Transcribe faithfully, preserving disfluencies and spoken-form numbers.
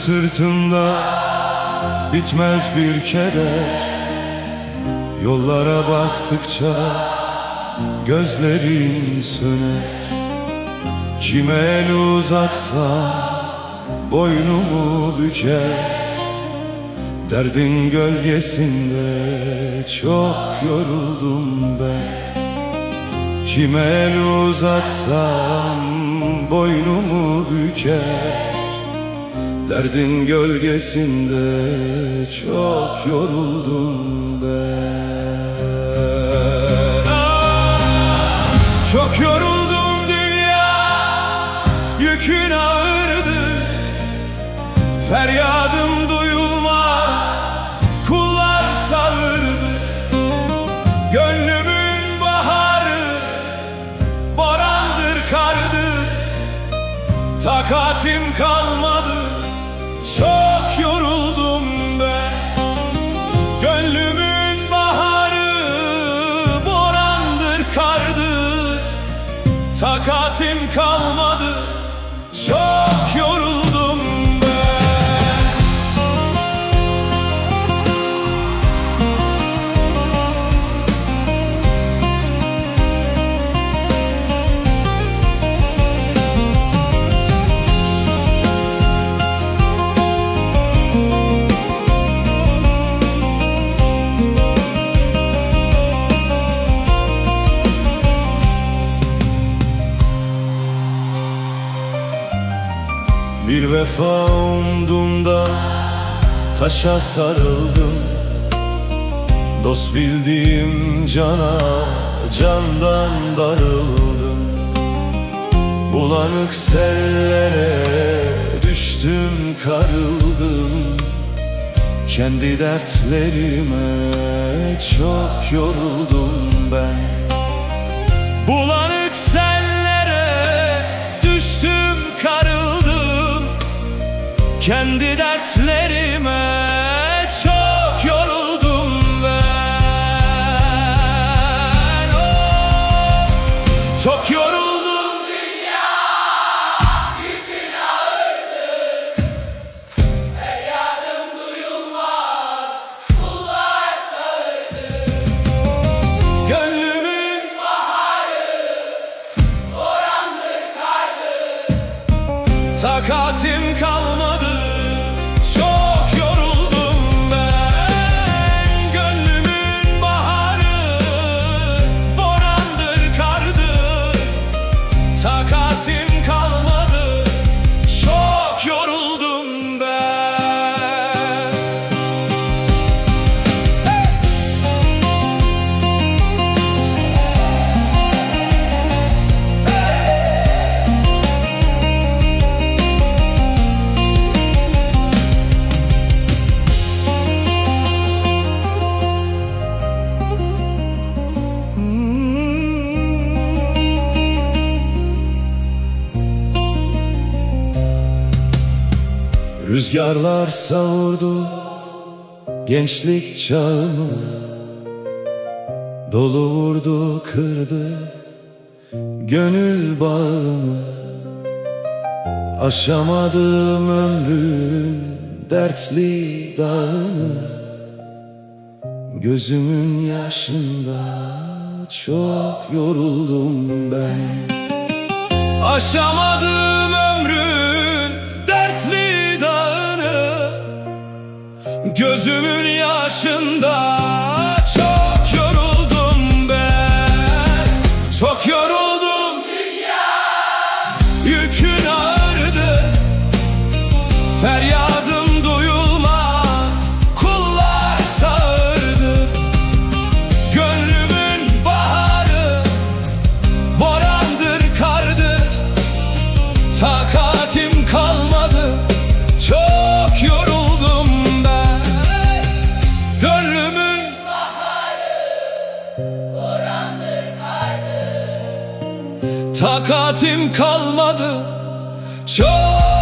sırtımda bitmez bir keder. Yollara baktıkça gözlerin söner. Kime el uzatsam boynumu büker. Derdin gölgesinde çok yoruldum ben. Kime el uzatsam boynumu büker. Derdin gölgesinde çok yoruldum ben. Ah, çok yoruldum, dünya yükün ağırdı. Feryadım duyulmaz, kullar sağırdı. Gönlümün baharı borandır, kardır. Takatim kalmadı, çok yoruldum ben. Gönlümün baharı borandır, kardır. Takatim kalmadı, çok yoruldum ben. Bir vefa umduğumda taşa sarıldım. Dost bildiğim cana candan darıldım. Bulanık sellere düştüm, karıldım. Kendi dertlerime çok yoruldum ben. Bulanık sellere düştüm, karıldım. Kendi dertlerime çok yoruldum ben. Oh, çok yoruldum, dünya yükün ağırdı. Feryadım duyulmaz, kullar sağırdı. Gönlümün baharı borandır, kardır. Takatim kalmadı, çok yoruldum ben. Gönlümün baharı borandır, kardır. Takatim kalmadı, çok yoruldum ben. Rüzgarlar savurdu gençlik çağımı. Dolu vurdu, kırdı gönül bağımı. Aşamadım ömrün dertli dağını. Gözümün yaşında çok yoruldum ben. Aşamadım ömrün dertli dağını. Gözümün yaşında çok yoruldum ben. Çok yoruldum, dünya yükün ağırdı. Feryadım duyulmaz, kullar sağırdı. Gönlümün baharı borandır, kardır. Takatim kalmadı, çok yoruldum ben. Gönlümün baharı borandır, kardır. Takatim kalmadı, çok